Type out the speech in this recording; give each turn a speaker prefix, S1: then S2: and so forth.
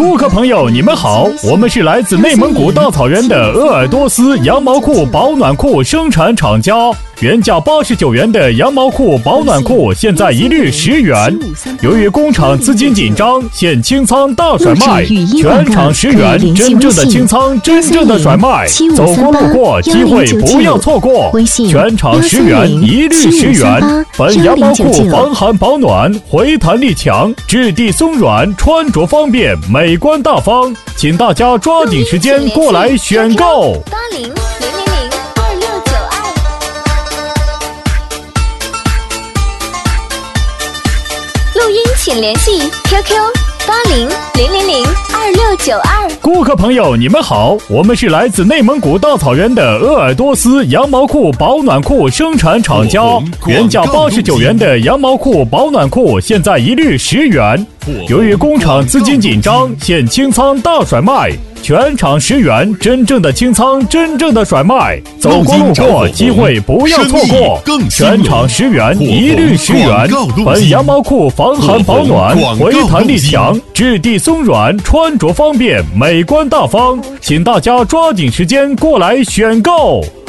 S1: 顾客朋友，你们好，我们是来自内蒙古大草原的鄂尔多斯羊毛裤保暖裤生产厂家。原价89元的羊毛裤保暖裤，现在一律10元。由于工厂资金紧张，现清仓大甩卖，全场10元，真正的清仓，真正的甩卖。走过路过，机会不要错过。全场10元，一律10元。本羊毛裤防寒保暖，回弹力强，质地松软，穿着方便，美观大方。请大家抓紧时间过来选购。
S2: 录音请联系 QQ8000022692。
S1: 顾客朋友，你们好，我们是来自内蒙古大草原的鄂尔多斯羊毛裤保暖裤生产厂家。原价89元的羊毛裤保暖裤，现在一律10元。由于工厂资金紧张，现清仓大甩卖。全场10元，真正的清仓，真正的甩卖。走过路过，机会不要错过。全场10元，一律10元。本羊毛裤防寒保暖，回弹力强，质地松软，穿着方便，美观大方。请大家抓紧时间过来选购。